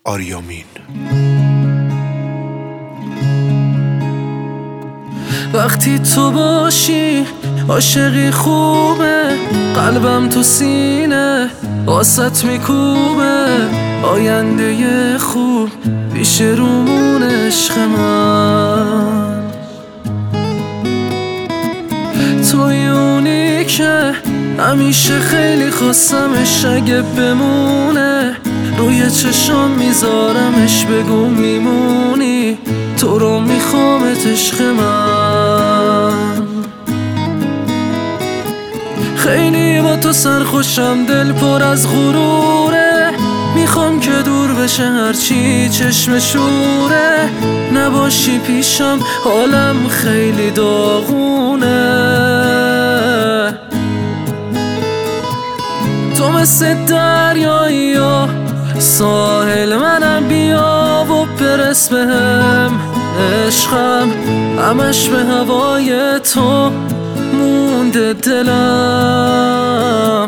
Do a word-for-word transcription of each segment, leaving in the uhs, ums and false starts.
آریامین. وقتی تو باشی عاشقی خوبه، قلبم تو سینه واسط میکوبه، آینده خوب پیش رومون عشق من. توی اونی که همیشه خیلی خواستمش، اگه بمونه روی چشام میذارمش، بگو میمونی تو رو میخوامت عشق من. خیلی با تو سرخوشم، دل پر از غروره، میخوام که دور بشه هرچی چشم شوره، نباشی پیشم حالم خیلی داغونه. تو مثل دریایی یا ساحل، منم بیا و برس بهم، عشقم همش به هوای تو مونده دلم.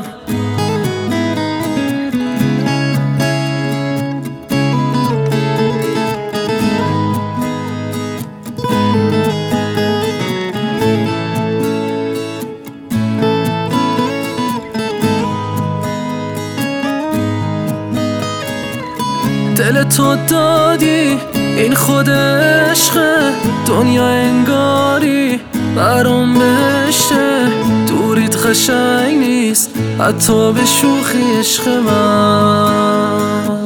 دل تو دادی این خود عشقه، دنیا انگاری برام بهشته، دوریت قشنگ نیست حتی به شوخی عشق من.